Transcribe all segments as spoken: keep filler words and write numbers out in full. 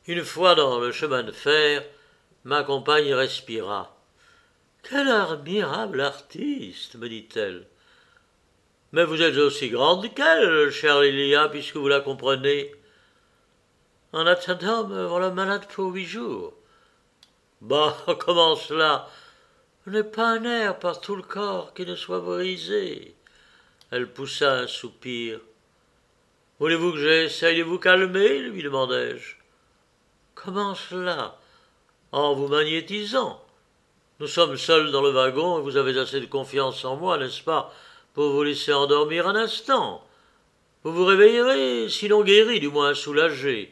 Une fois dans le chemin de fer, ma compagne respira. « Quel admirable artiste, me dit-elle. Mais vous êtes aussi grande qu'elle, chère Lilia, puisque vous la comprenez. En attendant, me voilà malade pour huit jours. Bah, comment cela? Je n'ai pas un nerf par tout le corps qui ne soit brisé. Elle poussa un soupir. Voulez-vous que j'essaye de vous calmer? Lui demandai-je. Comment cela? En vous magnétisant. Nous sommes seuls dans le wagon et vous avez assez de confiance en moi, n'est-ce pas, pour vous laisser endormir un instant. Vous vous réveillerez, sinon guéri, du moins soulagé.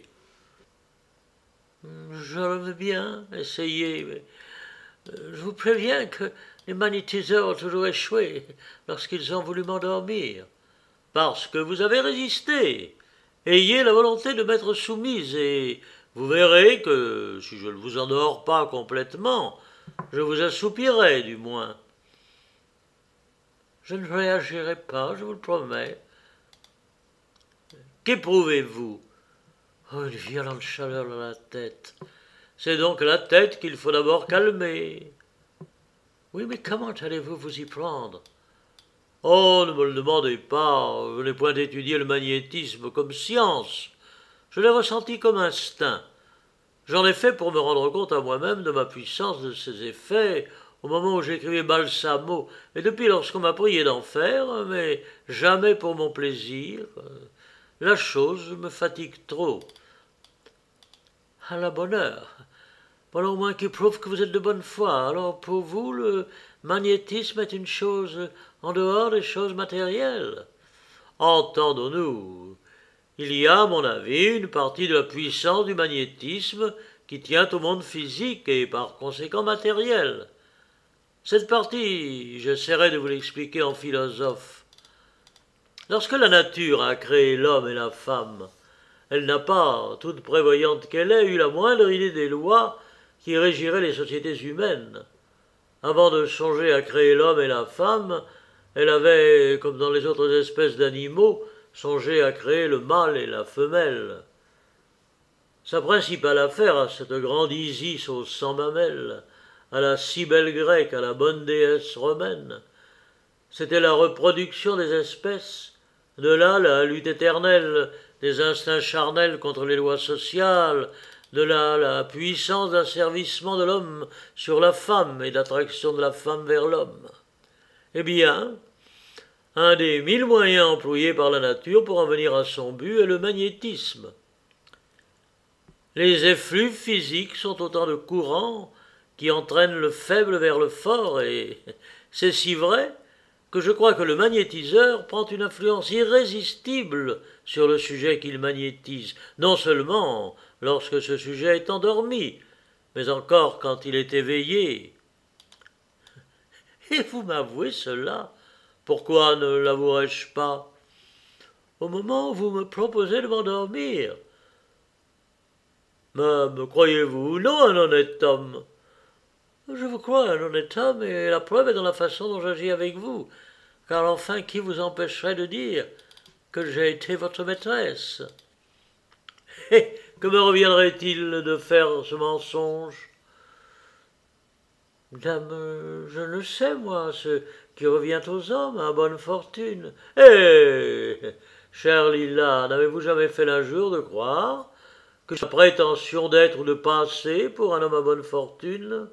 Je le veux bien, essayer, mais je vous préviens que les magnétiseurs ont toujours échoué lorsqu'ils ont voulu m'endormir. Parce que vous avez résisté. Ayez la volonté de m'être soumise et vous verrez que, si je ne vous endors pas complètement, je vous assoupirai du moins. Je ne réagirai pas, je vous le promets. Qu'éprouvez-vous? Oh, une violente chaleur dans la tête. C'est donc la tête qu'il faut d'abord calmer. Oui, mais comment allez-vous vous y prendre? Oh, ne me le demandez pas, je n'ai point étudié le magnétisme comme science. Je l'ai ressenti comme instinct. J'en ai fait pour me rendre compte à moi-même de ma puissance, de ses effets, au moment où j'écrivais Balsamo, et depuis lorsqu'on m'a prié d'en faire, mais jamais pour mon plaisir. La chose me fatigue trop. À la bonne heure. Voilà au moins qui prouve que vous êtes de bonne foi. Alors pour vous, le magnétisme est une chose en dehors des choses matérielles. Entendons-nous. Il y a, à mon avis, une partie de la puissance du magnétisme qui tient au monde physique et par conséquent matériel. Cette partie, j'essaierai de vous l'expliquer en philosophe. Lorsque la nature a créé l'homme et la femme, elle n'a pas, toute prévoyante qu'elle est, eu la moindre idée des lois qui régiraient les sociétés humaines. Avant de songer à créer l'homme et la femme, elle avait, comme dans les autres espèces d'animaux, songé à créer le mâle et la femelle. Sa principale affaire à cette grande Isis aux cent mamelles, à la Cybèle grecque, à la bonne déesse romaine, c'était la reproduction des espèces, de là la lutte éternelle des instincts charnels contre les lois sociales, de là la puissance d'asservissement de l'homme sur la femme et d'attraction de la femme vers l'homme. Eh bien, un des mille moyens employés par la nature pour en venir à son but est le magnétisme. Les effluves physiques sont autant de courants qui entraînent le faible vers le fort, et c'est si vrai que je crois que le magnétiseur prend une influence irrésistible sur le sujet qu'il magnétise, non seulement lorsque ce sujet est endormi, mais encore quand il est éveillé. Et vous m'avouez cela? Pourquoi ne l'avouerais-je pas? Au moment où vous me proposez de m'endormir. Mais me croyez-vous ou non un honnête homme? Je vous crois un honnête homme, et la preuve est dans la façon dont j'agis avec vous, car enfin qui vous empêcherait de dire que j'ai été votre maîtresse? Et que me reviendrait-il de faire ce mensonge? Dame, je ne sais, moi, ce qui revient aux hommes à bonne fortune. Eh, chère Lila, n'avez-vous jamais fait l'injure de croire que j'ai la prétention d'être ou de passer pour un homme à bonne fortune?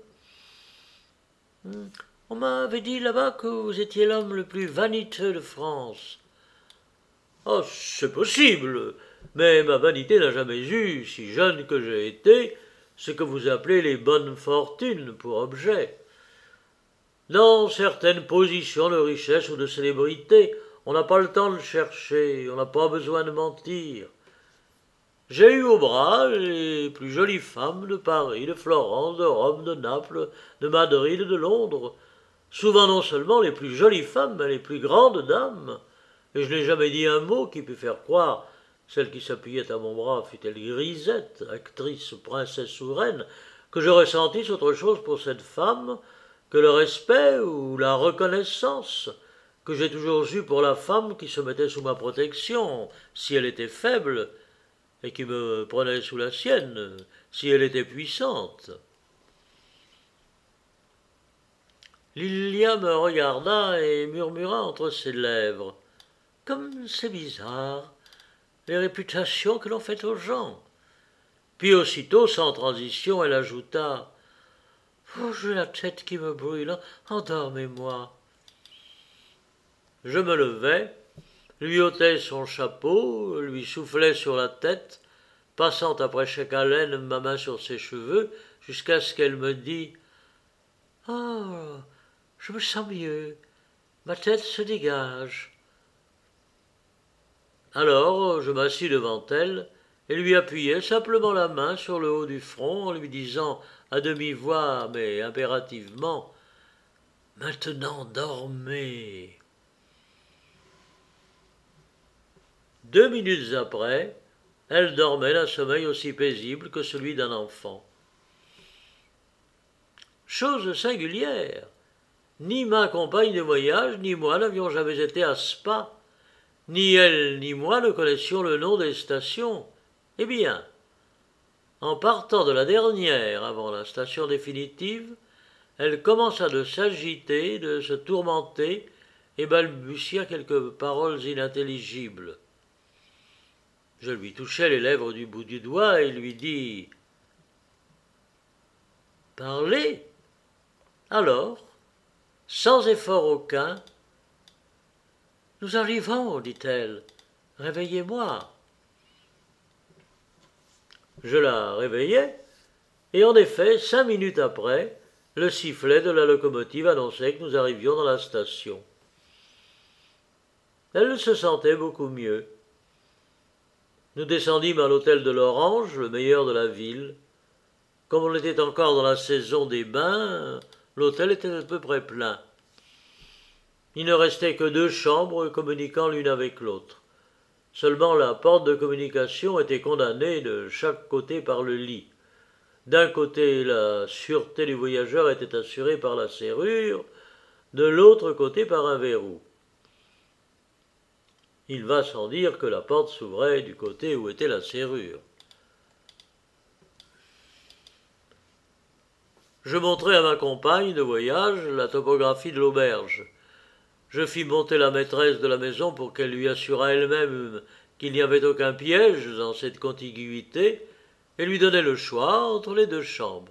On m'avait dit là-bas que vous étiez l'homme le plus vaniteux de France. Oh, c'est possible, mais ma vanité n'a jamais eu, si jeune que j'ai été, ce que vous appelez les bonnes fortunes pour objet. Dans certaines positions de richesse ou de célébrité, on n'a pas le temps de chercher, on n'a pas besoin de mentir. J'ai eu au bras les plus jolies femmes de Paris, de Florence, de Rome, de Naples, de Madrid, de Londres, souvent non seulement les plus jolies femmes, mais les plus grandes dames, et je n'ai jamais dit un mot qui pût faire croire, celle qui s'appuyait à mon bras fut-elle grisette, actrice, princesse ou reine, que je ressentisse autre chose pour cette femme que le respect ou la reconnaissance que j'ai toujours eu pour la femme qui se mettait sous ma protection, si elle était faible, et qui me prenait sous la sienne, si elle était puissante. Lilia me regarda et murmura entre ses lèvres. « Comme c'est bizarre, les réputations que l'on fait aux gens. » Puis aussitôt, sans transition, elle ajouta « Oh, j'ai la tête qui me brûle, endormez-moi. » Je me levai, lui ôtai son chapeau, lui soufflai sur la tête, passant après chaque haleine ma main sur ses cheveux, jusqu'à ce qu'elle me dit « Oh, je me sens mieux, ma tête se dégage. » Alors je m'assis devant elle et lui appuyai simplement la main sur le haut du front en lui disant à demi-voix mais impérativement « Maintenant dormez !» Deux minutes après, elle dormait d'un sommeil aussi paisible que celui d'un enfant. Chose singulière, ni ma compagne de voyage, ni moi n'avions jamais été à Spa, ni elle ni moi ne connaissions le nom des stations. Eh bien, en partant de la dernière avant la station définitive, elle commença de s'agiter, de se tourmenter et balbutia quelques paroles inintelligibles. Je lui touchai les lèvres du bout du doigt et lui dis « Parlez !» Alors, sans effort aucun, « Nous arrivons, dit-elle, réveillez-moi. » Je la réveillai, et en effet, cinq minutes après, le sifflet de la locomotive annonçait que nous arrivions dans la station. Elle se sentait beaucoup mieux. Nous descendîmes à l'hôtel de l'Orange, le meilleur de la ville. Comme on était encore dans la saison des bains, l'hôtel était à peu près plein. Il ne restait que deux chambres communiquant l'une avec l'autre. Seulement la porte de communication était condamnée de chaque côté par le lit. D'un côté, la sûreté du voyageur était assurée par la serrure, de l'autre côté par un verrou. Il va sans dire que la porte s'ouvrait du côté où était la serrure. Je montrai à ma compagne de voyage la topographie de l'auberge. Je fis monter la maîtresse de la maison pour qu'elle lui assurât elle-même qu'il n'y avait aucun piège dans cette contiguïté et lui donnai le choix entre les deux chambres.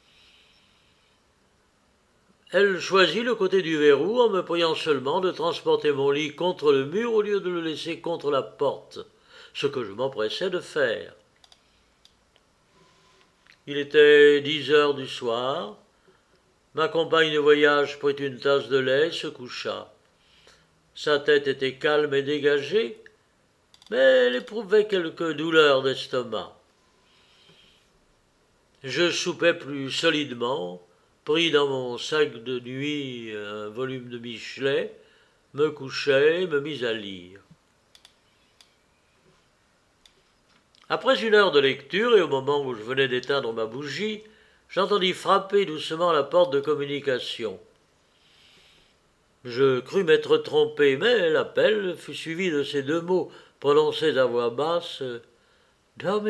Elle choisit le côté du verrou en me priant seulement de transporter mon lit contre le mur au lieu de le laisser contre la porte, ce que je m'empressai de faire. Il était dix heures du soir. Ma compagne de voyage prit une tasse de lait et se coucha. Sa tête était calme et dégagée, mais elle éprouvait quelques douleurs d'estomac. Je soupai plus solidement, pris dans mon sac de nuit un volume de Michelet, me couchai et me mis à lire. Après une heure de lecture, et au moment où je venais d'éteindre ma bougie, j'entendis frapper doucement la porte de communication. Je crus m'être trompé, mais l'appel fut suivi de ces deux mots prononcés à voix basse. « Dormez-vous » ?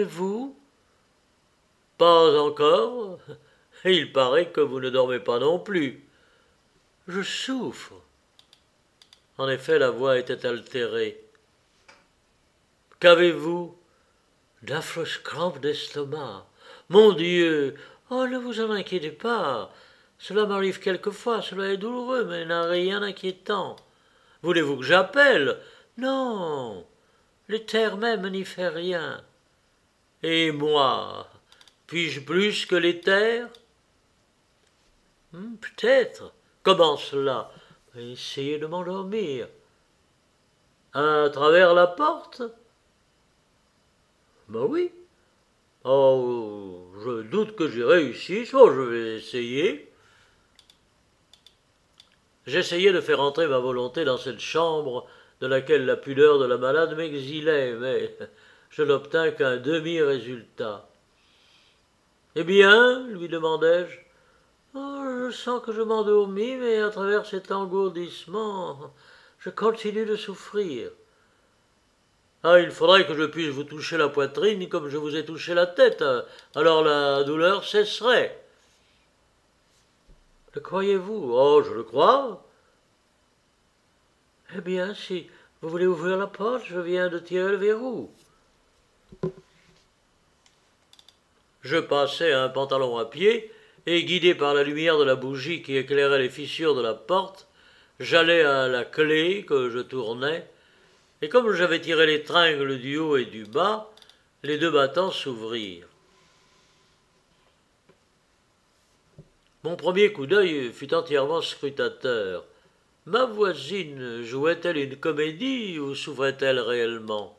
« Pas encore. Et il paraît que vous ne dormez pas non plus. »« Je souffre. » En effet, la voix était altérée. « Qu'avez-vous » ? « D'affreuses crampes d'estomac. Mon Dieu ! Oh, ne vous en inquiétez pas. Cela m'arrive quelquefois, cela est douloureux, mais n'a rien d'inquiétant. Voulez-vous que j'appelle ? Non, l'éther même n'y fait rien. Et moi, puis-je plus que l'éther ? hmm, Peut-être. Comment cela ? Essayez de m'endormir. À travers la porte ? Ben oui. Oh, je doute que j'y réussisse. Oh, je vais essayer. J'essayais de faire entrer ma volonté dans cette chambre de laquelle la pudeur de la malade m'exilait, mais je n'obtins qu'un demi-résultat. « Eh bien ?» lui demandai-je. « Oh, je sens que je m'endormis, mais à travers cet engourdissement, je continue de souffrir. » Ah, il faudrait que je puisse vous toucher la poitrine comme je vous ai touché la tête, alors la douleur cesserait. Le croyez-vous? Oh, je le crois. Eh bien, si vous voulez ouvrir la porte, je viens de tirer le verrou. Je passai un pantalon à pied, et guidé par la lumière de la bougie qui éclairait les fissures de la porte, j'allai à la clé que je tournai, et comme j'avais tiré les tringles du haut et du bas, les deux battants s'ouvrirent. Mon premier coup d'œil fut entièrement scrutateur. Ma voisine jouait-elle une comédie ou souffrait-elle réellement?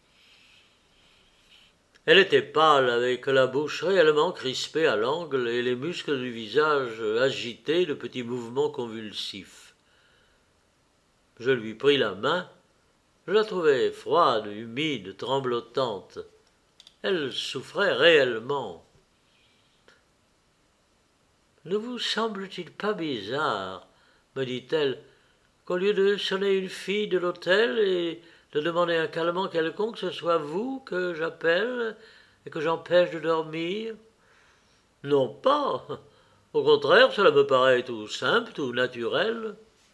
Elle était pâle, avec la bouche réellement crispée à l'angle et les muscles du visage agités de petits mouvements convulsifs. Je lui pris la main. Je la trouvais froide, humide, tremblotante. Elle souffrait réellement. Ne vous semble-t-il pas bizarre, me dit-elle, qu'au lieu de sonner une fille de l'hôtel et de demander un calmant quelconque, ce soit vous que j'appelle et que j'empêche de dormir? Non pas. Au contraire, cela me paraît tout simple, tout naturel.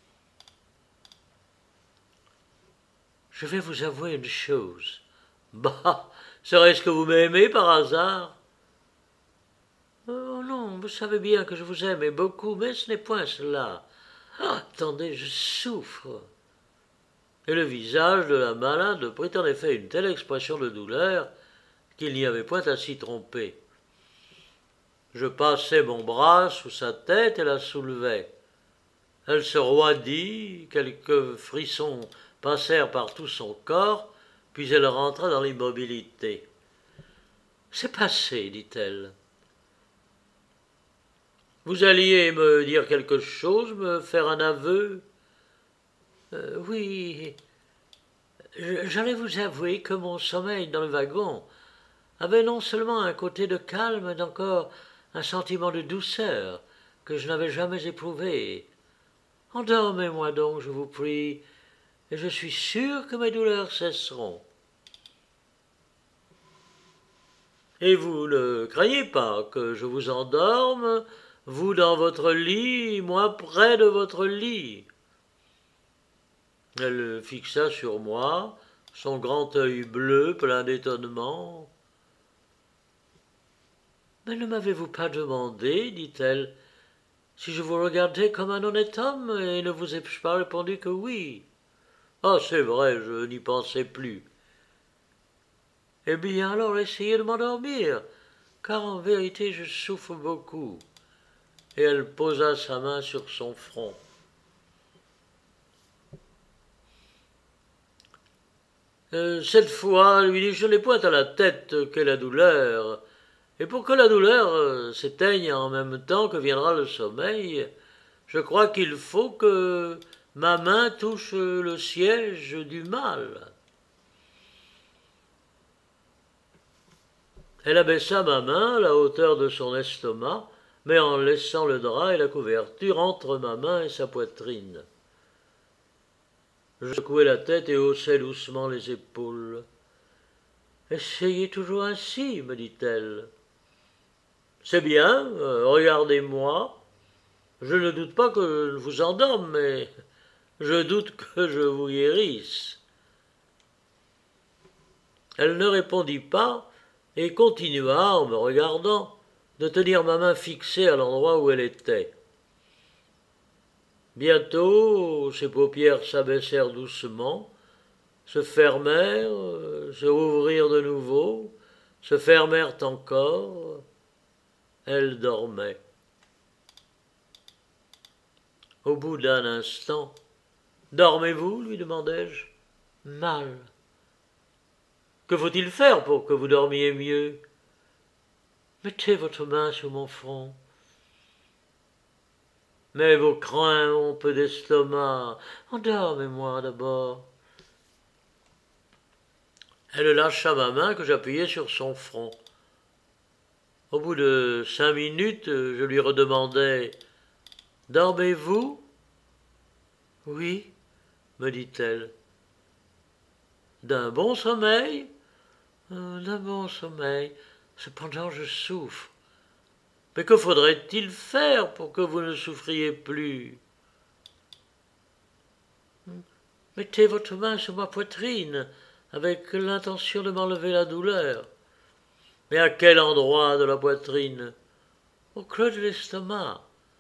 Je vais vous avouer une chose. Bah, serait-ce que vous m'aimez par hasard? Oh non, vous savez bien que je vous aime et beaucoup, mais ce n'est point cela. Ah, attendez, je souffre. Et le visage de la malade prit en effet une telle expression de douleur qu'il n'y avait point à s'y tromper. Je passai mon bras sous sa tête et la soulevai. Elle se roidit, quelques frissons passèrent par tout son corps, puis elle rentra dans l'immobilité. « C'est passé, dit-elle. Vous alliez me dire quelque chose, me faire un aveu? euh, Oui, j'allais vous avouer que mon sommeil dans le wagon avait non seulement un côté de calme, mais encore un sentiment de douceur que je n'avais jamais éprouvé. Endormez-moi donc, je vous prie, et je suis sûr que mes douleurs cesseront. Et vous ne craignez pas que je vous endorme, vous dans votre lit, moi près de votre lit. Elle fixa sur moi son grand œil bleu plein d'étonnement. Mais ne m'avez-vous pas demandé, dit-elle, si je vous regardais comme un honnête homme, et ne vous ai-je pas répondu que oui? Ah, c'est vrai, je n'y pensais plus. Eh bien, alors essayez de m'endormir, car en vérité je souffre beaucoup. Et elle posa sa main sur son front. Euh, cette fois, lui dis-je, je n'ai point à la tête que la douleur, et pour que la douleur euh, s'éteigne en même temps que viendra le sommeil, je crois qu'il faut que ma main touche le siège du mal. Elle abaissa ma main à la hauteur de son estomac, mais en laissant le drap et la couverture entre ma main et sa poitrine. Je secouai la tête et haussai doucement les épaules. « Essayez toujours ainsi, me dit-elle. C'est bien, euh, regardez-moi. Je ne doute pas que je vous endorme, mais je doute que je vous guérisse. » Elle ne répondit pas et continua, en me regardant, de tenir ma main fixée à l'endroit où elle était. Bientôt, ses paupières s'abaissèrent doucement, se fermèrent, se rouvrirent de nouveau, se fermèrent encore. Elle dormait. Au bout d'un instant, « Dormez-vous » lui demandai-je. « Mal. » « Que faut-il faire pour que vous dormiez mieux ?»« Mettez votre main sur mon front. »« Mais vos crins ont peu d'estomac. Endormez-moi d'abord. » Elle lâcha ma main que j'appuyais sur son front. Au bout de cinq minutes, je lui redemandai « Dormez-vous ?»« Oui, me dit-elle. » D'un bon sommeil? Euh, D'un bon sommeil. Cependant, je souffre. Mais que faudrait-il faire pour que vous ne souffriez plus? Mettez votre main sur ma poitrine, avec l'intention de m'enlever la douleur. Mais à quel endroit de la poitrine? Au creux de l'estomac.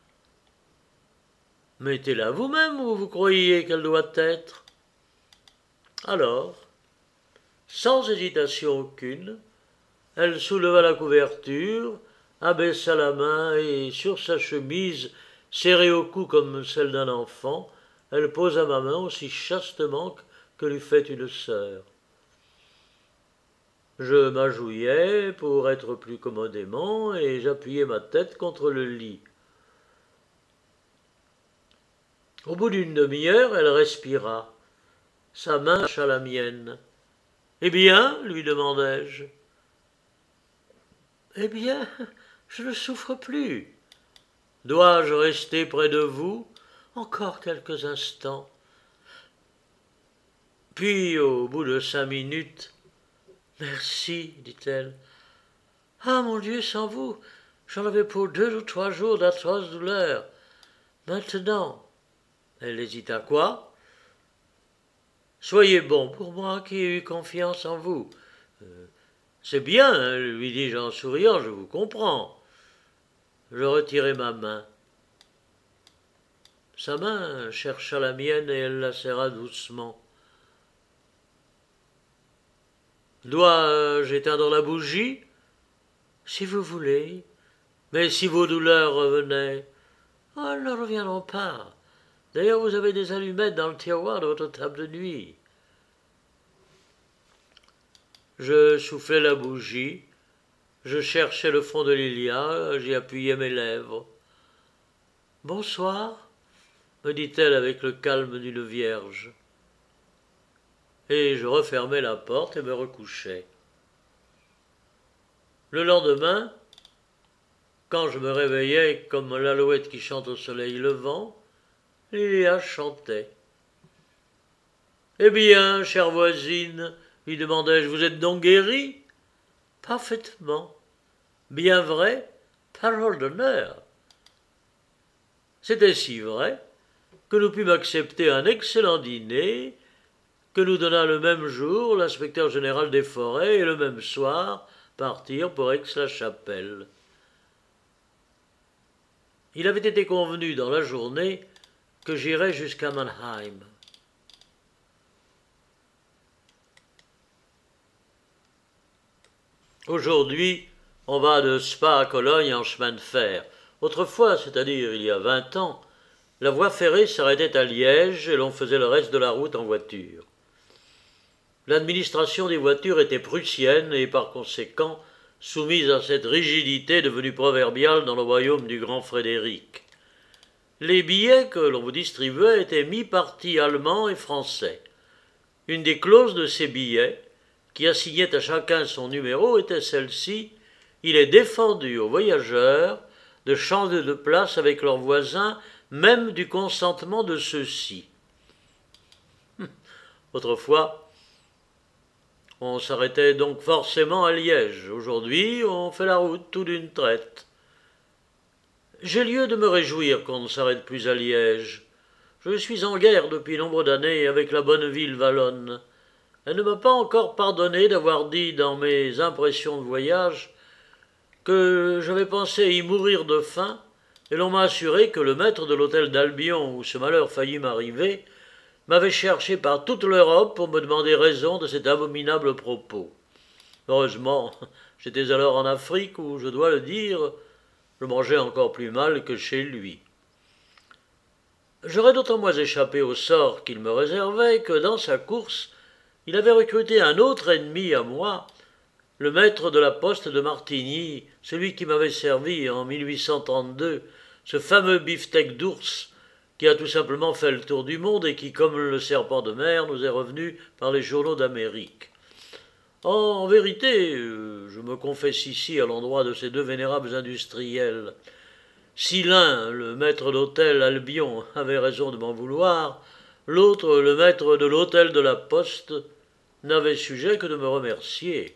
Mettez-la vous-même où vous croyez qu'elle doit être. Alors, sans hésitation aucune, elle souleva la couverture, abaissa la main et, sur sa chemise, serrée au cou comme celle d'un enfant, elle posa ma main aussi chastement que l'eût fait une sœur. Je m'agenouillai pour être plus commodément et j'appuyai ma tête contre le lit. Au bout d'une demi-heure, elle respira. Sa main lâcha la mienne. « Eh bien ?» lui demandai-je. « Eh bien, je ne souffre plus. Dois-je rester près de vous? Encore quelques instants. » Puis, au bout de cinq minutes, « Merci, dit-elle. Ah, mon Dieu, sans vous, j'en avais pour deux ou trois jours d'atroces douleurs. Maintenant, elle hésita. Quoi? Soyez bon pour moi qui ai eu confiance en vous. Euh, c'est bien, lui dis-je en souriant, je vous comprends. Je retirai ma main. Sa main chercha la mienne et elle la serra doucement. Dois-je éteindre la bougie? Si vous voulez. Mais si vos douleurs revenaient? Oh, elles ne reviendront pas. D'ailleurs, vous avez des allumettes dans le tiroir de votre table de nuit. Je soufflai la bougie. Je cherchai le fond de Lilia, j'y appuyai mes lèvres. « Bonsoir » me dit-elle avec le calme d'une vierge. Et je refermai la porte et me recouchai. Le lendemain, quand je me réveillai comme l'alouette qui chante au soleil levant, Lilia chantait. « Eh bien, chère voisine, lui demandai-je, vous êtes donc guérie? » « Parfaitement. Bien vrai, parole d'honneur. » C'était si vrai que nous pûmes accepter un excellent dîner que nous donna le même jour l'inspecteur général des forêts et le même soir partir pour Aix-la-Chapelle. Il avait été convenu dans la journée que j'irais jusqu'à Mannheim. Aujourd'hui, on va de Spa à Cologne en chemin de fer. Autrefois, c'est-à-dire il y a vingt ans, la voie ferrée s'arrêtait à Liège et l'on faisait le reste de la route en voiture. L'administration des voitures était prussienne et par conséquent soumise à cette rigidité devenue proverbiale dans le royaume du grand Frédéric. Les billets que l'on vous distribuait étaient mi-partis allemands et français. Une des clauses de ces billets, qui assignait à chacun son numéro, était celle-ci: il est défendu aux voyageurs de changer de place avec leurs voisins, même du consentement de ceux-ci. Autrefois, on s'arrêtait donc forcément à Liège. Aujourd'hui, on fait la route tout d'une traite. J'ai lieu de me réjouir qu'on ne s'arrête plus à Liège. Je suis en guerre depuis nombre d'années avec la bonne ville wallonne. Elle ne m'a pas encore pardonné d'avoir dit dans mes impressions de voyage que j'avais pensé y mourir de faim, et l'on m'a assuré que le maître de l'hôtel d'Albion, où ce malheur faillit m'arriver, m'avait cherché par toute l'Europe pour me demander raison de cet abominable propos. Heureusement, j'étais alors en Afrique où, je dois le dire, je mangeais encore plus mal que chez lui. J'aurais d'autant moins échappé au sort qu'il me réservait que, dans sa course, il avait recruté un autre ennemi à moi, le maître de la poste de Martigny, celui qui m'avait servi en mille huit cent trente-deux, ce fameux beefsteak d'ours qui a tout simplement fait le tour du monde et qui, comme le serpent de mer, nous est revenu par les journaux d'Amérique. En vérité, je me confesse ici à l'endroit de ces deux vénérables industriels. Si l'un, le maître d'hôtel Albion, avait raison de m'en vouloir, l'autre, le maître de l'hôtel de la Poste, n'avait sujet que de me remercier.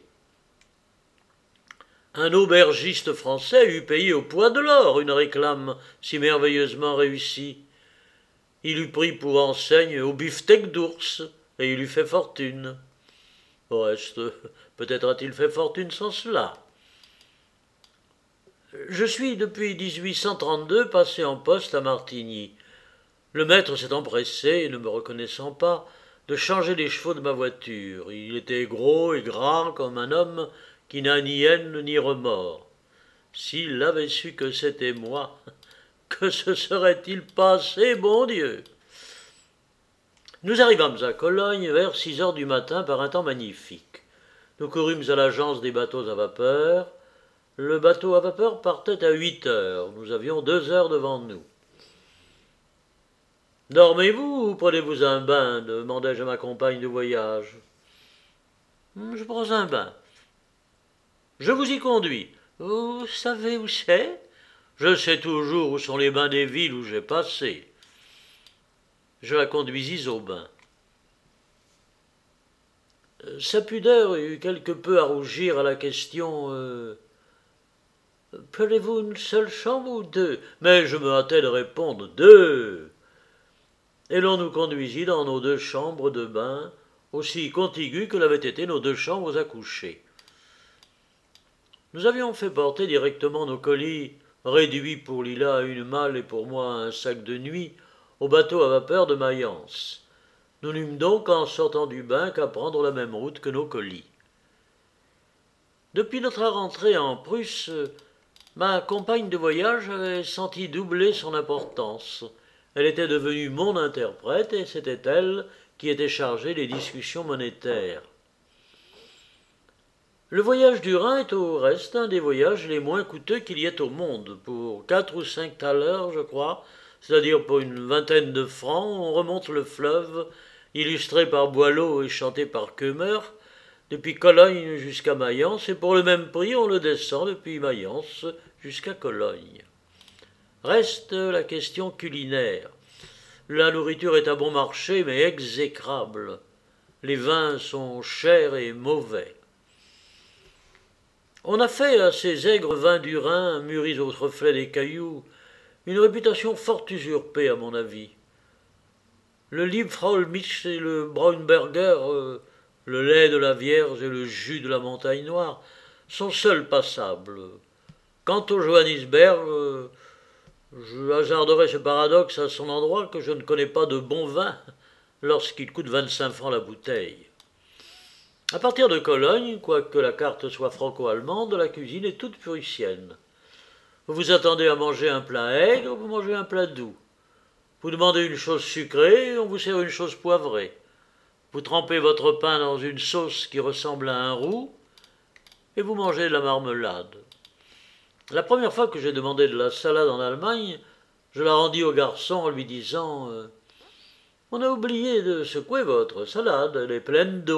Un aubergiste français eût payé au poids de l'or une réclame si merveilleusement réussie. Il eût pris pour enseigne au beefsteak d'ours, et il eût fait fortune. Au reste, peut-être a-t-il fait fortune sans cela. Je suis depuis dix-huit cent trente-deux passé en poste à Martigny. Le maître s'est empressé, ne me reconnaissant pas, de changer les chevaux de ma voiture. Il était gros et gras comme un homme qui n'a ni haine ni remords. S'il avait su que c'était moi, que se serait-il passé, bon Dieu? Nous arrivâmes à Cologne vers six heures du matin par un temps magnifique. Nous courûmes à l'agence des bateaux à vapeur. Le bateau à vapeur partait à huit heures. Nous avions deux heures devant nous. « Dormez-vous ou prenez-vous un bain ?» demandai-je à ma compagne de voyage. « Je prends un bain. »« Je vous y conduis. »« Vous savez où c'est ?»« Je sais toujours où sont les bains des villes où j'ai passé. » Je la conduisis au bain. Sa pudeur eut quelque peu à rougir à la question euh, « Prenez-vous une seule chambre ou deux ?» Mais je me hâtai de répondre « Deux !» Et l'on nous conduisit dans nos deux chambres de bain, aussi contiguës que l'avaient été nos deux chambres à coucher. Nous avions fait porter directement nos colis, réduits pour Lila à une malle et pour moi à un sac de nuit, au bateau à vapeur de Mayence. Nous n'eûmes donc, en sortant du bain, qu'à prendre la même route que nos colis. Depuis notre rentrée en Prusse, ma compagne de voyage avait senti doubler son importance. Elle était devenue mon interprète et c'était elle qui était chargée des discussions monétaires. Le voyage du Rhin est au reste un des voyages les moins coûteux qu'il y ait au monde. Pour quatre ou cinq thalers, je crois, c'est-à-dire pour une vingtaine de francs, on remonte le fleuve, illustré par Boileau et chanté par Kömer, depuis Cologne jusqu'à Mayence, et pour le même prix, on le descend depuis Mayence jusqu'à Cologne. Reste la question culinaire. La nourriture est à bon marché, mais exécrable. Les vins sont chers et mauvais. On a fait à ces aigres vins du Rhin, mûris au reflet des cailloux, une réputation fort usurpée, à mon avis. Le Liebfraumilch et le Braunberger, euh, le lait de la Vierge et le jus de la Montagne Noire, sont seuls passables. Quant au Johannisberg, euh, je hasarderai ce paradoxe à son endroit que je ne connais pas de bon vin lorsqu'il coûte vingt-cinq francs la bouteille. À partir de Cologne, quoique la carte soit franco-allemande, la cuisine est toute prussienne. Vous vous attendez à manger un plat aigre, vous mangez un plat doux. Vous demandez une chose sucrée, on vous sert une chose poivrée. Vous trempez votre pain dans une sauce qui ressemble à un roux, et vous mangez de la marmelade. La première fois que j'ai demandé de la salade en Allemagne, je la rendis au garçon en lui disant euh, « On a oublié de secouer votre salade, elle est pleine d'eau. »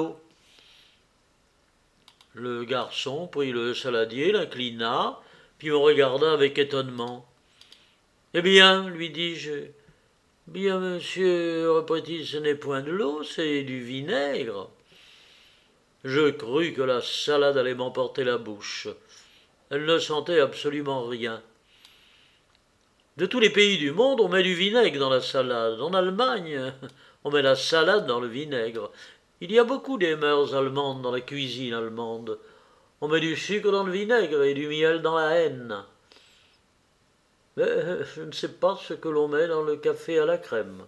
Le garçon prit le saladier, l'inclina, puis me regarda avec étonnement. « Eh bien, lui dis-je, « bien, monsieur, reprit-il, ce n'est point de l'eau, c'est du vinaigre. » Je crus que la salade allait m'emporter la bouche. Elle ne sentait absolument rien. De tous les pays du monde, on met du vinaigre dans la salade. En Allemagne, on met la salade dans le vinaigre. Il y a beaucoup des mœurs allemandes dans la cuisine allemande. On met du sucre dans le vinaigre et du miel dans la henne. Mais je ne sais pas ce que l'on met dans le café à la crème.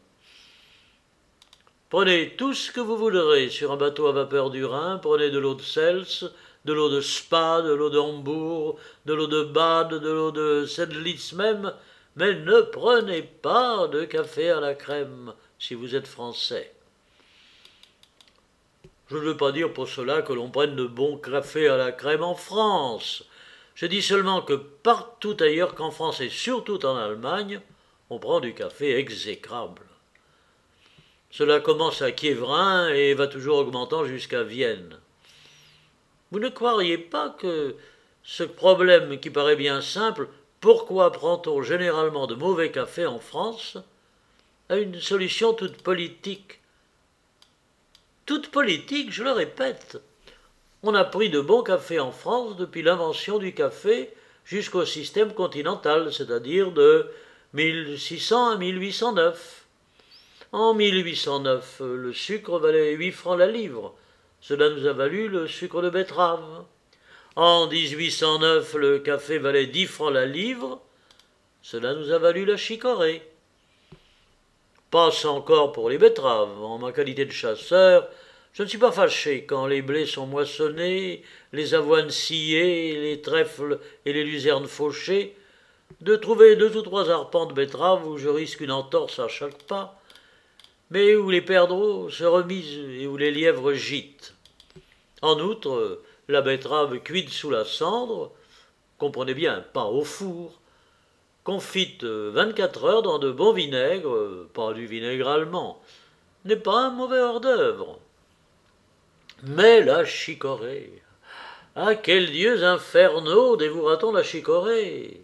Prenez tout ce que vous voudrez sur un bateau à vapeur du Rhin, prenez de l'eau de Sels, de l'eau de Spa, de l'eau de Hambourg, de l'eau de Bade, de l'eau de Sedlitz même, mais ne prenez pas de café à la crème si vous êtes français. Je ne veux pas dire pour cela que l'on prenne de bons cafés à la crème en France. Je dis seulement que partout ailleurs qu'en France et surtout en Allemagne, on prend du café exécrable. Cela commence à Quiévrain et va toujours augmentant jusqu'à Vienne. Vous ne croiriez pas que ce problème qui paraît bien simple, pourquoi prend-on généralement de mauvais café en France, a une solution toute politique. toute politique, je le répète. On a pris de bons cafés en France depuis l'invention du café jusqu'au système continental, c'est-à-dire de mille six cents à mille huit cent neuf. En mille huit cent neuf, le sucre valait huit francs la livre. Cela nous a valu le sucre de betterave. En dix-huit cent neuf, le café valait dix francs la livre. Cela nous a valu la chicorée. Passe encore pour les betteraves. En ma qualité de chasseur, je ne suis pas fâché quand les blés sont moissonnés, les avoines sciées, les trèfles et les luzernes fauchées, de trouver deux ou trois arpents de betteraves où je risque une entorse à chaque pas, mais où les perdreaux se remisent et où les lièvres gîtent. En outre, la betterave cuite sous la cendre, comprenez bien, pas au four, confite vingt-quatre heures dans de bons vinaigres, pas du vinaigre allemand, n'est pas un mauvais hors-d'œuvre. Mais la chicorée, à quels dieux infernaux dévouera-t-on la chicorée?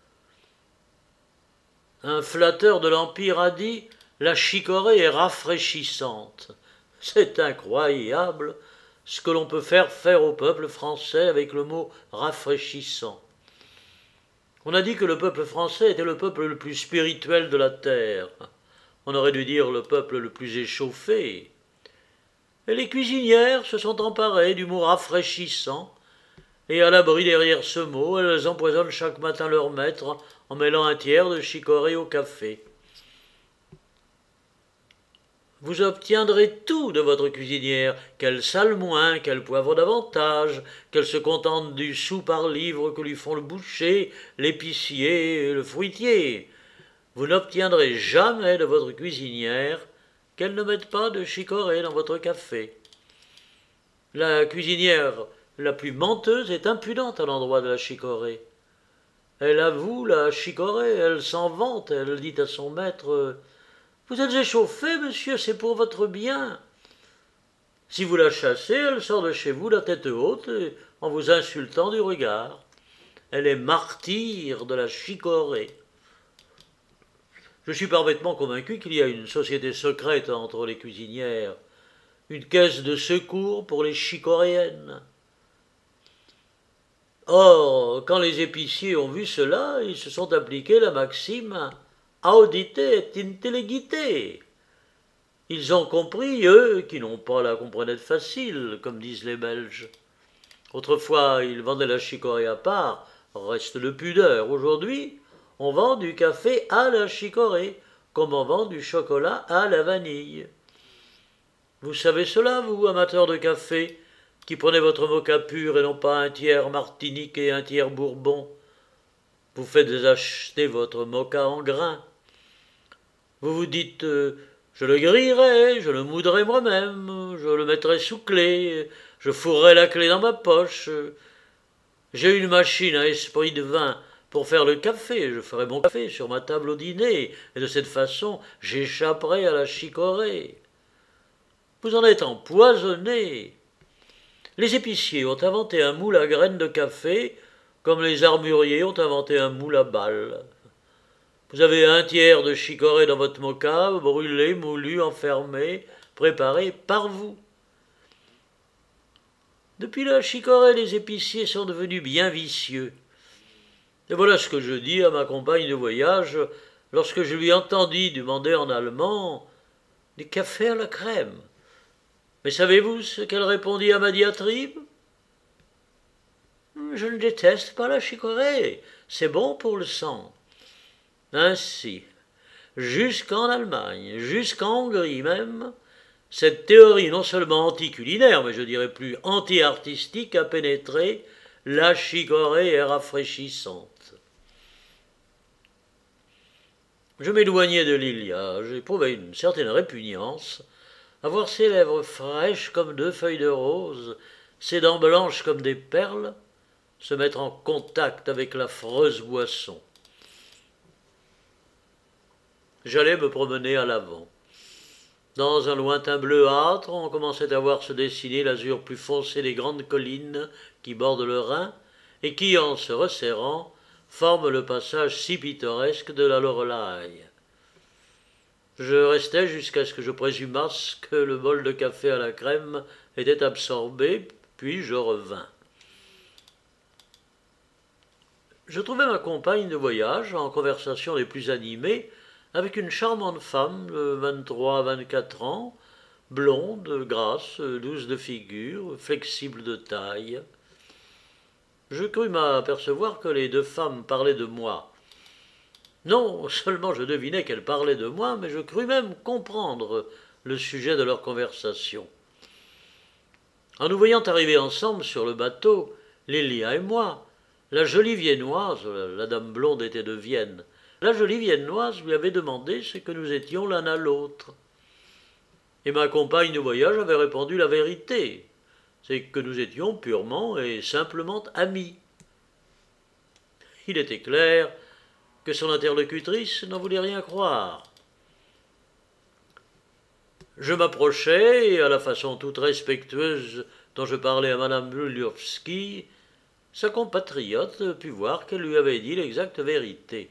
Un flatteur de l'Empire a dit « La chicorée est rafraîchissante ». C'est incroyable ce que l'on peut faire faire au peuple français avec le mot « rafraîchissant ». On a dit que le peuple français était le peuple le plus spirituel de la terre. On aurait dû dire le peuple le plus échauffé. Et les cuisinières se sont emparées du mot rafraîchissant, et à l'abri derrière ce mot, elles empoisonnent chaque matin leur maître en mêlant un tiers de chicorée au café. Vous obtiendrez tout de votre cuisinière, qu'elle sale moins, qu'elle poivre davantage, qu'elle se contente du sou par livre que lui font le boucher, l'épicier et le fruitier. Vous n'obtiendrez jamais de votre cuisinière qu'elle ne mette pas de chicorée dans votre café. La cuisinière la plus menteuse est impudente à l'endroit de la chicorée. Elle avoue la chicorée, elle s'en vante, elle dit à son maître « Vous êtes échauffé, monsieur, c'est pour votre bien ». Si vous la chassez, elle sort de chez vous la tête haute, en vous insultant du regard. Elle est martyre de la chicorée. Je suis parfaitement convaincu qu'il y a une société secrète entre les cuisinières, une caisse de secours pour les chicoréennes. Or, quand les épiciers ont vu cela, ils se sont appliqués la maxime « audite et intelligite ». Ils ont compris, eux, qui n'ont pas la comprenette facile, comme disent les Belges. Autrefois, ils vendaient la chicorée à part, reste de pudeur. Aujourd'hui, on vend du café à la chicorée, comme on vend du chocolat à la vanille. Vous savez cela, vous, amateurs de café, qui prenez votre moka pur et non pas un tiers Martinique et un tiers Bourbon. Vous faites acheter votre moka en grains. Vous vous dites euh, « je le grillerai, je le moudrai moi-même, je le mettrai sous clé, je fourrerai la clé dans ma poche. J'ai une machine à esprit de vin pour faire le café, je ferai mon café sur ma table au dîner, et de cette façon j'échapperai à la chicorée. » Vous en êtes empoisonné. Les épiciers ont inventé un moule à graines de café, comme les armuriers ont inventé un moule à balles. Vous avez un tiers de chicorée dans votre moka, brûlé, moulu, enfermé, préparé par vous. Depuis la chicorée, les épiciers sont devenus bien vicieux. Et voilà ce que je dis à ma compagne de voyage lorsque je lui entendis demander en allemand « du café à la crème ». Mais savez-vous ce qu'elle répondit à ma diatribe? « Je ne déteste pas la chicorée, c'est bon pour le sang. » Ainsi, jusqu'en Allemagne, jusqu'en Hongrie même, cette théorie non seulement anti-culinaire, mais je dirais plus anti-artistique a pénétré, la chicorée est rafraîchissante. Je m'éloignais de Lilia, j'éprouvais une certaine répugnance à voir ses lèvres fraîches comme deux feuilles de rose, ses dents blanches comme des perles, se mettre en contact avec l'affreuse boisson. J'allais me promener à l'avant. Dans un lointain bleuâtre, on commençait à voir se dessiner l'azur plus foncé des grandes collines qui bordent le Rhin et qui, en se resserrant, forment le passage si pittoresque de la Loreley. Je restai jusqu'à ce que je présumasse que le bol de café à la crème était absorbé, puis je revins. Je trouvai ma compagne de voyage en conversation les plus animées avec une charmante femme de vingt-trois à vingt-quatre ans, blonde, grasse, douce de figure, flexible de taille. Je crus m'apercevoir que les deux femmes parlaient de moi. Non seulement je devinai qu'elles parlaient de moi, mais je crus même comprendre le sujet de leur conversation. En nous voyant arriver ensemble sur le bateau, Lélia et moi, la jolie Viennoise, la dame blonde était de Vienne, la jolie Viennoise lui avait demandé ce que nous étions l'un à l'autre. Et ma compagne de voyage avait répondu la vérité, c'est que nous étions purement et simplement amis. Il était clair que son interlocutrice n'en voulait rien croire. Je m'approchai, et à la façon toute respectueuse dont je parlais à madame Luliowski, sa compatriote put voir qu'elle lui avait dit l'exacte vérité.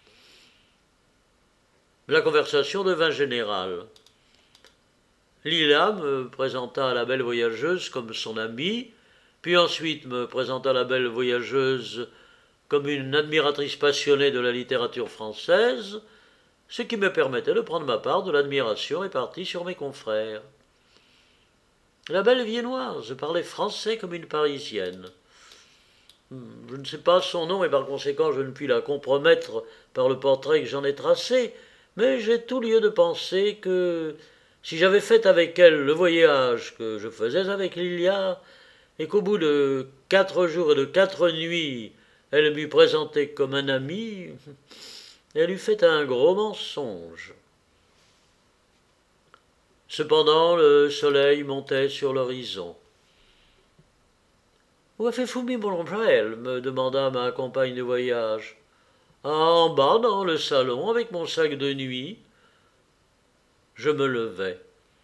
La conversation devint générale. Lila me présenta à la belle voyageuse comme son amie, puis ensuite me présenta la belle voyageuse comme une admiratrice passionnée de la littérature française, ce qui me permettait de prendre ma part de l'admiration répartie sur mes confrères. La belle Viennoise parlait français comme une Parisienne. Je ne sais pas son nom et par conséquent je ne puis la compromettre par le portrait que j'en ai tracé, mais j'ai tout lieu de penser que si j'avais fait avec elle le voyage que je faisais avec Lilia, et qu'au bout de quatre jours et de quatre nuits elle m'eût présenté comme un ami, elle eût fait un gros mensonge. Cependant, le soleil montait sur l'horizon. « Où avez-vous mis mon ombrelle ?» me demanda ma compagne de voyage. « En bas, dans le salon, avec mon sac de nuit. » Je me levai.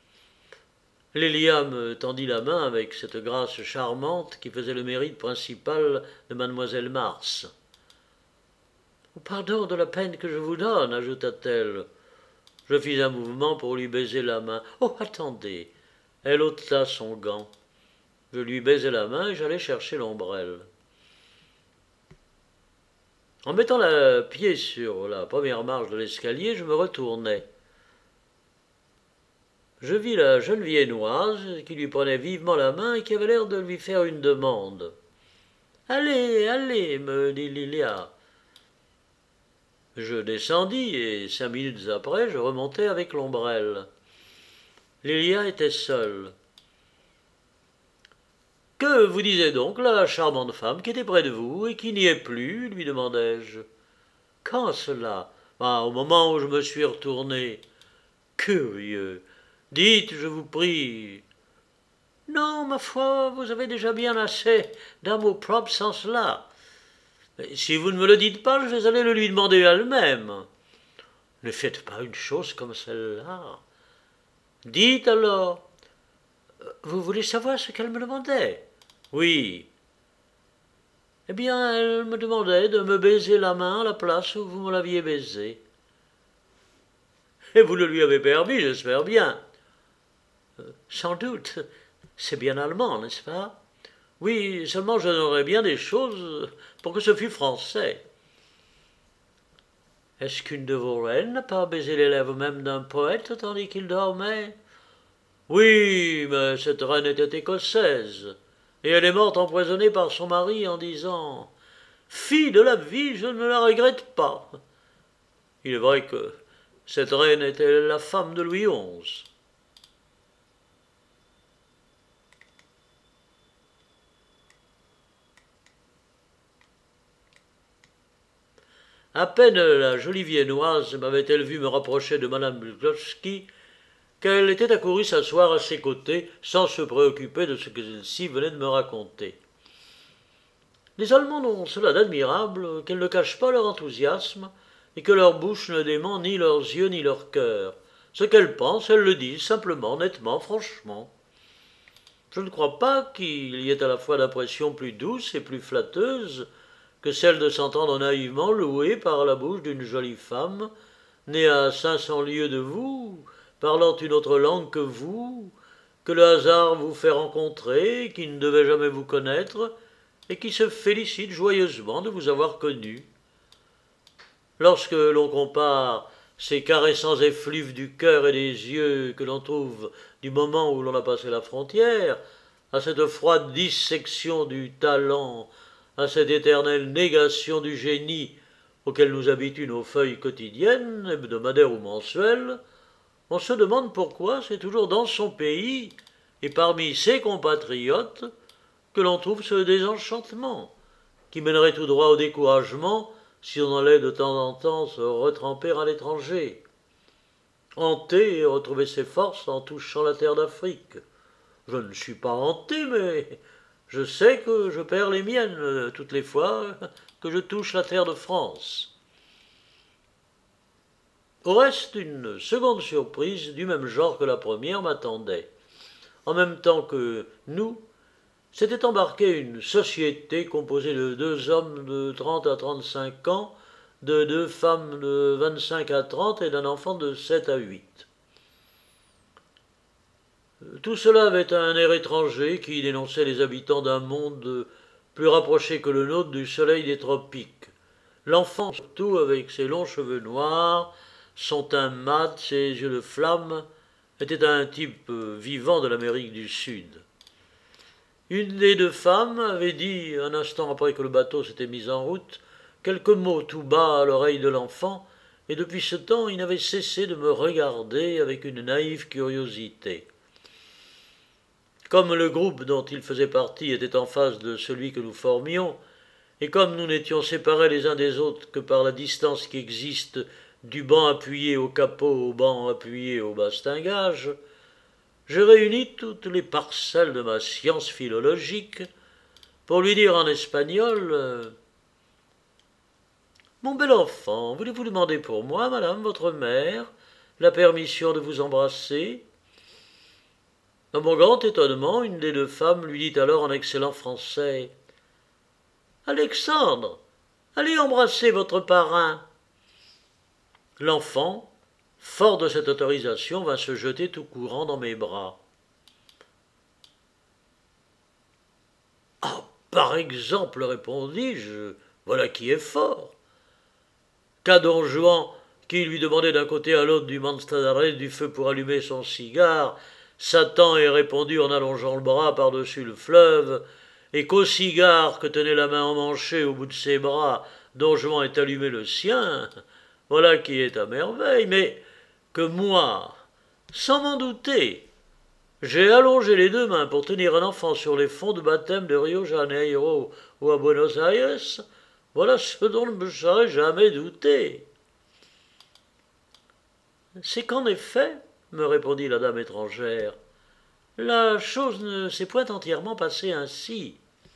Lélia me tendit la main avec cette grâce charmante qui faisait le mérite principal de mademoiselle Mars. « Pardon de la peine que je vous donne, ajouta-t-elle. Je fis un mouvement pour lui baiser la main. « Oh, attendez !» Elle ôta son gant. Je lui baisai la main et j'allai chercher l'ombrelle. En mettant le pied sur la première marche de l'escalier, je me retournai. Je vis la jeune Viennoise qui lui prenait vivement la main et qui avait l'air de lui faire une demande. « Allez, allez, me dit Lilia. » Je descendis et cinq minutes après, je remontai avec l'ombrelle. Lilia était seule. « Que vous disait donc la charmante femme qui était près de vous et qui n'y est plus ?» lui demandai-je. « Quand cela ? Ah, au moment où je me suis retourné. Curieux. Dites, je vous prie. »« Non, ma foi, vous avez déjà bien assez d'amour propre sans cela. Mais si vous ne me le dites pas, je vais aller le lui demander elle-même. » »« Ne faites pas une chose comme celle-là. »« Dites alors. »« Vous voulez savoir ce qu'elle me demandait ? » ?»« Oui. »« Eh bien, elle me demandait de me baiser la main à la place où vous me l'aviez baisée. »« Et vous le lui avez permis, j'espère bien. »« Sans doute. C'est bien allemand, n'est-ce pas ? » ?»« Oui, seulement je donnerais bien des choses pour que ce fût français. » »« Est-ce qu'une de vos reines n'a pas baisé les lèvres même d'un poète tandis qu'il dormait ? » ?»« Oui, mais cette reine était écossaise, et elle est morte empoisonnée par son mari en disant « Fille de la vie, je ne la regrette pas. » Il est vrai que cette reine était la femme de Louis onze. À peine la jolie Viennoise m'avait-elle vu me rapprocher de madame Luliowski qu'elle était accourue s'asseoir à ses côtés sans se préoccuper de ce que celle-ci venait de me raconter. Les Allemands ont cela d'admirable qu'elles ne cachent pas leur enthousiasme et que leur bouche ne dément ni leurs yeux ni leur cœur. Ce qu'elles pensent, elles le disent simplement, nettement, franchement. Je ne crois pas qu'il y ait à la fois d'impression plus douce et plus flatteuse que celle de s'entendre naïvement loué par la bouche d'une jolie femme né à cinq cents lieues de vous, parlant une autre langue que vous, que le hasard vous fait rencontrer, qui ne devait jamais vous connaître, et qui se félicite joyeusement de vous avoir connu. Lorsque l'on compare ces caressants effluves du cœur et des yeux que l'on trouve du moment où l'on a passé la frontière, à cette froide dissection du talent, à cette éternelle négation du génie auquel nous habituent nos feuilles quotidiennes, hebdomadaires ou mensuelles, on se demande pourquoi c'est toujours dans son pays et parmi ses compatriotes que l'on trouve ce désenchantement, qui mènerait tout droit au découragement si on allait de temps en temps se retremper à l'étranger. Hanter et retrouver ses forces en touchant la terre d'Afrique. Je ne suis pas hanté, mais je sais que je perds les miennes toutes les fois que je touche la terre de France. Au reste, une seconde surprise du même genre que la première m'attendait. En même temps que nous, s'était embarquée une société composée de deux hommes de trente à trente-cinq ans, de deux femmes de vingt-cinq à trente et d'un enfant de sept à huit. Tout cela avait un air étranger qui dénonçait les habitants d'un monde plus rapproché que le nôtre du soleil des tropiques. L'enfant, surtout, avec ses longs cheveux noirs, son teint mat, ses yeux de flamme, était un type vivant de l'Amérique du Sud. Une des deux femmes avait dit, un instant après que le bateau s'était mis en route, quelques mots tout bas à l'oreille de l'enfant, et depuis ce temps il n'avait cessé de me regarder avec une naïve curiosité. Comme le groupe dont il faisait partie était en face de celui que nous formions, et comme nous n'étions séparés les uns des autres que par la distance qui existe du banc appuyé au capot au banc appuyé au bastingage, je réunis toutes les parcelles de ma science philologique pour lui dire en espagnol euh, « Mon bel enfant, voulez-vous demander pour moi, madame, votre mère, la permission de vous embrasser ?» Dans mon grand étonnement, une des deux femmes lui dit alors en excellent français « Alexandre, allez embrasser votre parrain !» L'enfant, fort de cette autorisation, vint se jeter tout courant dans mes bras. « Ah, par exemple, répondis-je, voilà qui est fort. Qu'à Don Juan, qui lui demandait d'un côté à l'autre du manstadare du feu pour allumer son cigare, Satan ait répondu en allongeant le bras par-dessus le fleuve, et qu'au cigare que tenait la main emmanchée au bout de ses bras, Don Juan ait allumé le sien, voilà qui est à merveille, mais que moi, sans m'en douter, j'ai allongé les deux mains pour tenir un enfant sur les fonds de baptême de Rio Janeiro ou à Buenos Aires, voilà ce dont je ne me serais jamais douté. C'est qu'en effet, me répondit la dame étrangère, la chose ne s'est point entièrement passée ainsi.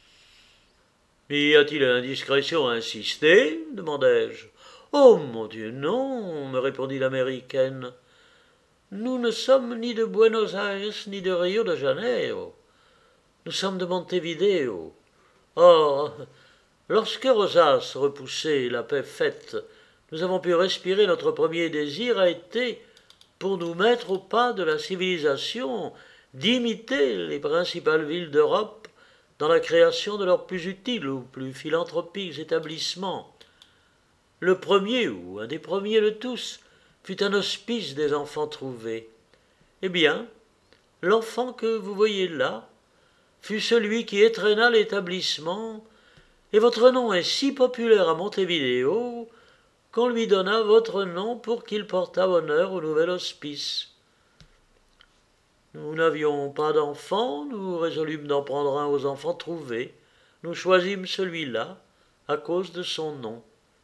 Y a-t-il indiscrétion à insister demandai-je. Oh mon Dieu, non, me répondit l'américaine. Nous ne sommes ni de Buenos Aires ni de Rio de Janeiro. Nous sommes de Montevideo. Or, lorsque Rosas repoussé, la paix faite, nous avons pu respirer, notre premier désir a été, pour nous mettre au pas de la civilisation, d'imiter les principales villes d'Europe dans la création de leurs plus utiles ou plus philanthropiques établissements. Le premier, ou un des premiers de tous, fut un hospice des enfants trouvés. Eh bien, l'enfant que vous voyez là fut celui qui étrenna l'établissement, et votre nom est si populaire à Montevideo qu'on lui donna votre nom pour qu'il portât honneur au nouvel hospice. Nous n'avions pas d'enfants, nous résolûmes d'en prendre un aux enfants trouvés. Nous choisîmes celui-là à cause de son nom.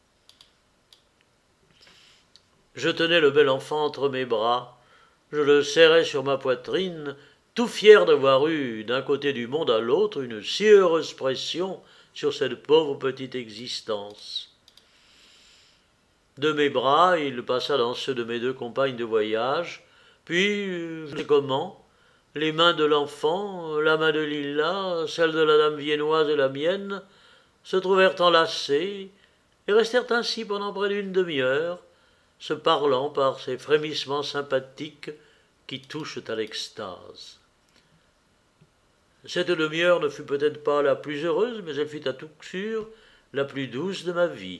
Je tenais le bel enfant entre mes bras, je le serrais sur ma poitrine, tout fier d'avoir eu, d'un côté du monde à l'autre, une si heureuse pression sur cette pauvre petite existence. De mes bras, il passa dans ceux de mes deux compagnes de voyage, puis, je ne sais comment, les mains de l'enfant, la main de Lila, celle de la dame viennoise et la mienne, se trouvèrent enlacées et restèrent ainsi pendant près d'une demi-heure, se parlant par ces frémissements sympathiques qui touchent à l'extase. Cette demi-heure ne fut peut-être pas la plus heureuse, mais elle fut à tout sûr la plus douce de ma vie.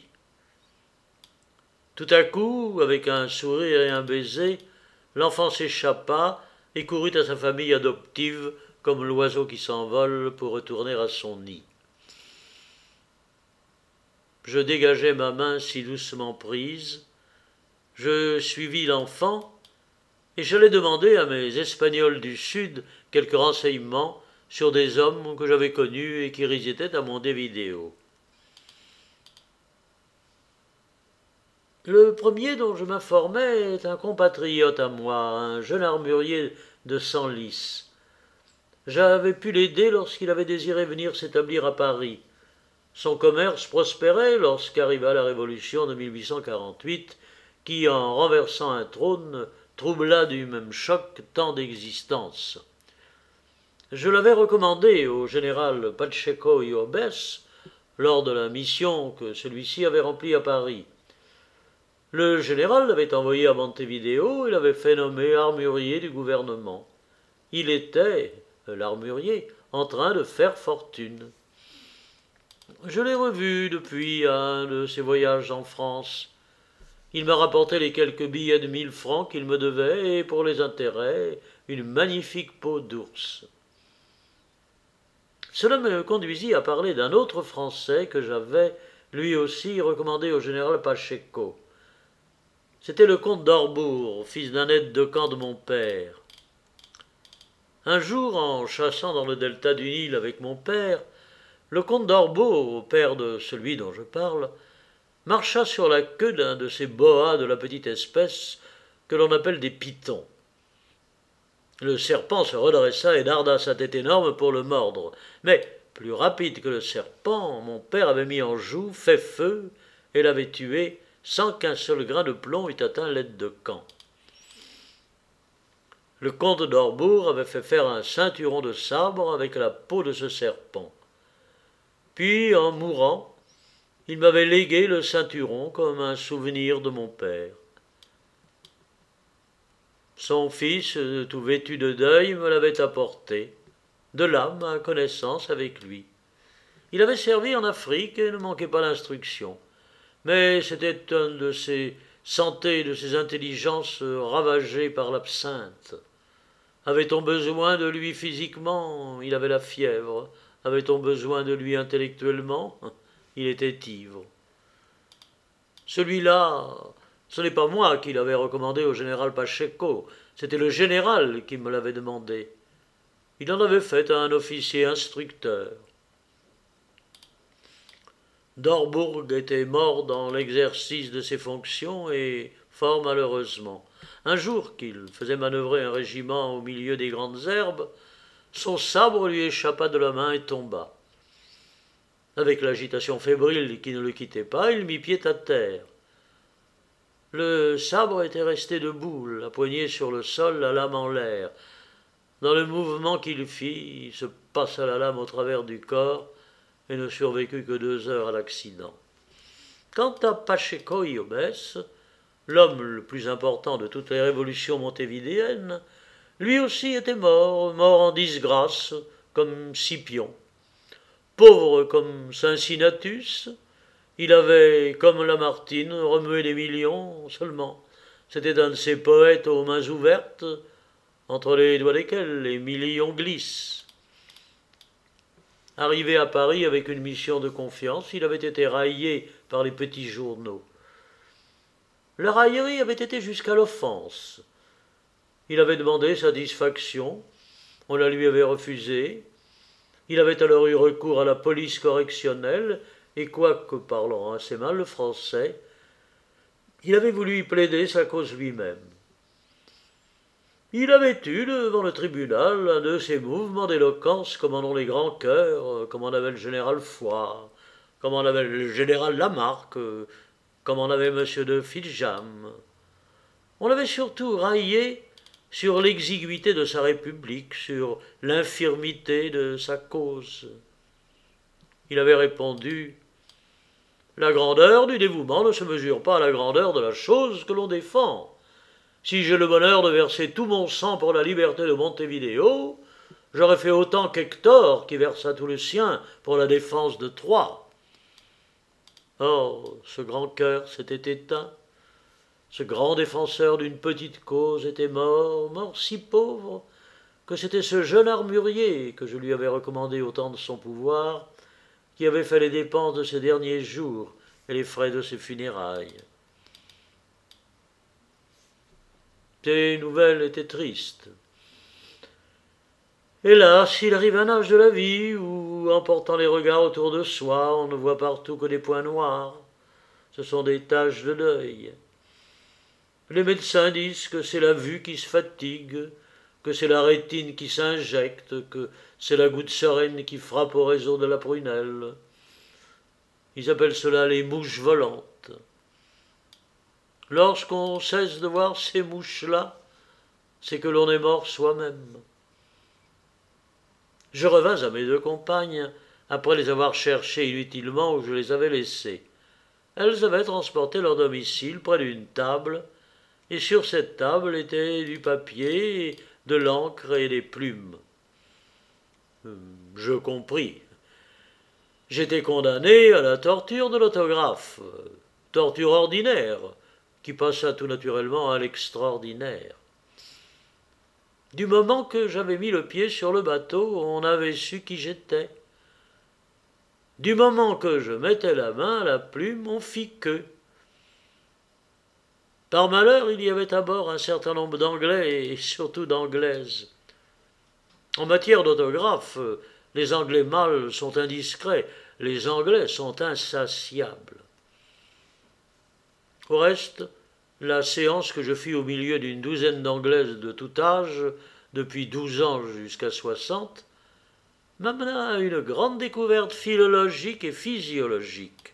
Tout à coup, avec un sourire et un baiser, l'enfant s'échappa et courut à sa famille adoptive comme l'oiseau qui s'envole pour retourner à son nid. Je dégageai ma main si doucement prise, je suivis l'enfant et j'allais demander à mes Espagnols du Sud quelques renseignements sur des hommes que j'avais connus et qui résidaient à Montevideo. Le premier dont je m'informais est un compatriote à moi, un jeune armurier de Senlis. J'avais pu l'aider lorsqu'il avait désiré venir s'établir à Paris. Son commerce prospérait lorsqu'arriva la Révolution de mille huit cent quarante-huit, qui, en renversant un trône, troubla du même choc tant d'existences. Je l'avais recommandé au général Pacheco y Obes lors de la mission que celui-ci avait remplie à Paris. Le général l'avait envoyé à Montevideo et l'avait fait nommer armurier du gouvernement. Il était, l'armurier, en train de faire fortune. Je l'ai revu depuis un de ses voyages en France. Il m'a rapporté les quelques billets de mille francs qu'il me devait et, pour les intérêts, une magnifique peau d'ours. Cela me conduisit à parler d'un autre Français que j'avais, lui aussi, recommandé au général Pacheco. C'était le comte d'Orbourg, fils d'un aide de camp de mon père. Un jour, en chassant dans le delta du Nil avec mon père, le comte d'Orbourg, père de celui dont je parle, marcha sur la queue d'un de ces boas de la petite espèce que l'on appelle des pitons. Le serpent se redressa et darda sa tête énorme pour le mordre. Mais, plus rapide que le serpent, mon père avait mis en joue, fait feu, et l'avait tué sans qu'un seul grain de plomb eût atteint l'aide de camp. Le comte d'Orbourg avait fait faire un ceinturon de sabre avec la peau de ce serpent. Puis, en mourant, il m'avait légué le ceinturon comme un souvenir de mon père. Son fils, tout vêtu de deuil, me l'avait apporté. De là, ma connaissance avec lui. Il avait servi en Afrique et ne manquait pas d'instruction. Mais c'était un de ces santés, de ces intelligences ravagées par l'absinthe. Avait-on besoin de lui physiquement? Il avait la fièvre. Avait-on besoin de lui intellectuellement? Il était ivre. Celui-là, ce n'est pas moi qui l'avais recommandé au général Pacheco, c'était le général qui me l'avait demandé. Il en avait fait un officier instructeur. D'Orbourg était mort dans l'exercice de ses fonctions et, fort malheureusement, un jour qu'il faisait manœuvrer un régiment au milieu des grandes herbes, son sabre lui échappa de la main et tomba. Avec l'agitation fébrile qui ne le quittait pas, il mit pied à terre. Le sabre était resté debout, la poignée sur le sol, la lame en l'air. Dans le mouvement qu'il fit, il se passa la lame au travers du corps et ne survécut que deux heures à l'accident. Quant à Pacheco y Obes, l'homme le plus important de toutes les révolutions montévidéennes, lui aussi était mort, mort en disgrâce, comme Scipion. Pauvre comme Cincinnatus, il avait, comme Lamartine, remué des millions seulement. C'était un de ces poètes aux mains ouvertes, entre les doigts desquels les millions glissent. Arrivé à Paris avec une mission de confiance, il avait été raillé par les petits journaux. La raillerie avait été jusqu'à l'offense. Il avait demandé satisfaction, on la lui avait refusée. Il avait alors eu recours à la police correctionnelle, et quoique parlant assez mal le français, il avait voulu y plaider sa cause lui-même. Il avait eu devant le tribunal un de ces mouvements d'éloquence comme en ont les grands cœurs, comme en avait le général Foy, comme en avait le général Lamarque, comme en avait M. de Filjam. On l'avait surtout raillé sur l'exiguïté de sa République, sur l'infirmité de sa cause. Il avait répondu La grandeur du dévouement ne se mesure pas à la grandeur de la chose que l'on défend. Si j'ai le bonheur de verser tout mon sang pour la liberté de Montevideo, j'aurais fait autant qu'Hector qui versa tout le sien pour la défense de Troie. Or, ce grand cœur s'était éteint. Ce grand défenseur d'une petite cause était mort, mort si pauvre, que c'était ce jeune armurier que je lui avais recommandé au temps de son pouvoir, qui avait fait les dépenses de ses derniers jours et les frais de ses funérailles. Ces nouvelles étaient tristes. Hélas, il arrive un âge de la vie où, en portant les regards autour de soi, on ne voit partout que des points noirs. Ce sont des taches de deuil. Les médecins disent que c'est la vue qui se fatigue, que c'est la rétine qui s'injecte, que c'est la goutte sereine qui frappe au réseau de la prunelle. Ils appellent cela les mouches volantes. Lorsqu'on cesse de voir ces mouches-là, c'est que l'on est mort soi-même. Je revins à mes deux compagnes, après les avoir cherchées inutilement où je les avais laissées. Elles avaient transporté leur domicile près d'une table, et sur cette table était du papier, de l'encre et des plumes. Je compris. J'étais condamné à la torture de l'autographe, torture ordinaire, qui passa tout naturellement à l'extraordinaire. Du moment que j'avais mis le pied sur le bateau, on avait su qui j'étais. Du moment que je mettais la main à la plume, on fit queue. Par malheur, il y avait à bord un certain nombre d'Anglais et surtout d'Anglaises. En matière d'autographe, les Anglais mâles sont indiscrets, les Anglais sont insatiables. Au reste, la séance que je fis au milieu d'une douzaine d'Anglaises de tout âge, depuis douze ans jusqu'à soixante, m'amena à une grande découverte philologique et physiologique.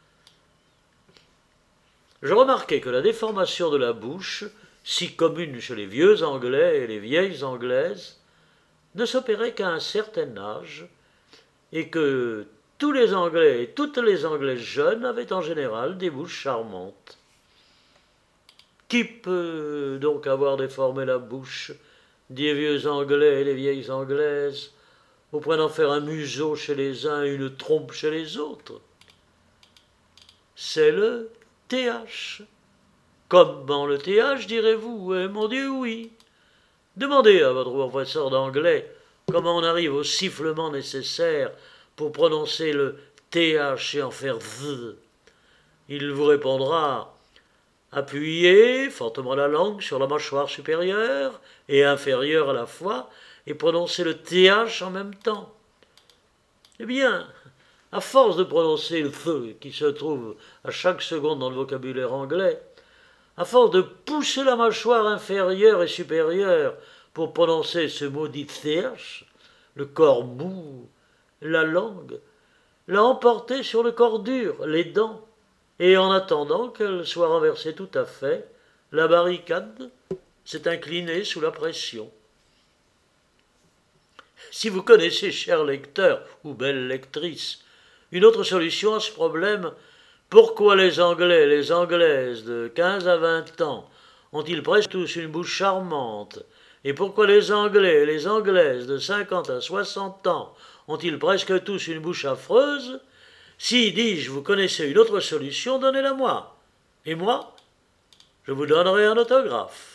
Je remarquai que la déformation de la bouche, si commune chez les vieux Anglais et les vieilles Anglaises, ne s'opérait qu'à un certain âge, et que tous les Anglais et toutes les Anglaises jeunes avaient en général des bouches charmantes. Qui peut donc avoir déformé la bouche des vieux Anglais et des vieilles Anglaises, au point d'en faire un museau chez les uns et une trompe chez les autres? C'est le T H. Comment le T H, direz-vous? Eh mon Dieu, oui. Demandez à votre professeur d'anglais comment on arrive au sifflement nécessaire pour prononcer le T H et en faire V. Il vous répondra: appuyez fortement la langue sur la mâchoire supérieure et inférieure à la fois et prononcez le T H en même temps. Eh bien, à force de prononcer le feu qui se trouve à chaque seconde dans le vocabulaire anglais, à force de pousser la mâchoire inférieure et supérieure pour prononcer ce maudit T H, le corps mou, la langue, l'a emporté sur le corps dur, les dents, et en attendant qu'elle soit renversée tout à fait, la barricade s'est inclinée sous la pression. Si vous connaissez, chers lecteurs ou belles lectrices, une autre solution à ce problème, pourquoi les Anglais et les Anglaises de quinze à vingt ans ont-ils presque tous une bouche charmante, et pourquoi les Anglais et les Anglaises de cinquante à soixante ans ont-ils presque tous une bouche affreuse? Si, dis-je, vous connaissez une autre solution, donnez-la moi, et moi, je vous donnerai un autographe.